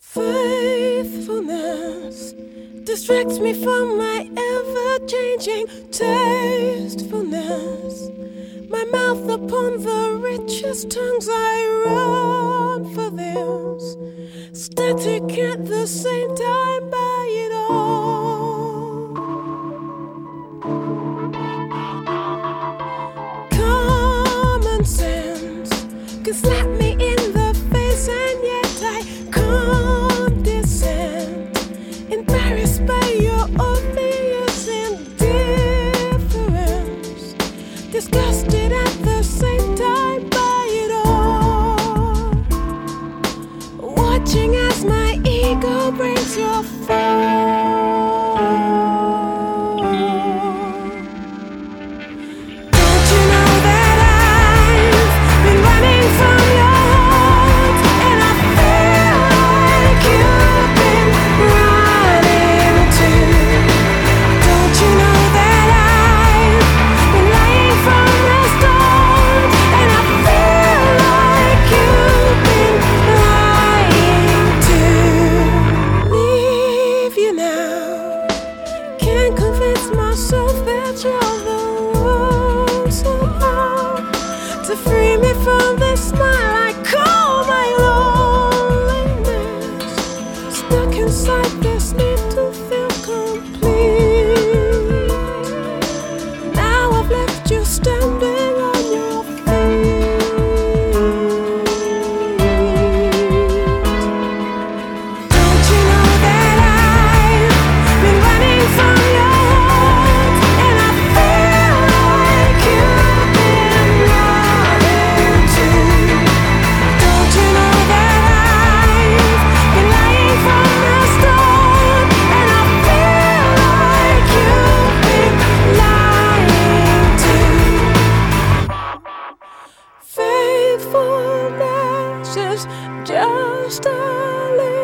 Faithfulness distracts me from my ever-changing tastefulness. My mouth upon the richest tongues, I run for this. Static at the same time, by it all. Common sense can slap me in the face, and yet I condescend, embarrassed by your obvious indifference, disgusted at the same time by it all. Watching as my ego breaks your fall. Convince myself that you're the one somehow to free me from this smile I call my loneliness. Stuck inside this need to feel complete. Now I've left you standing on your feet. Don't you know that I've been running from faithfulness is just a little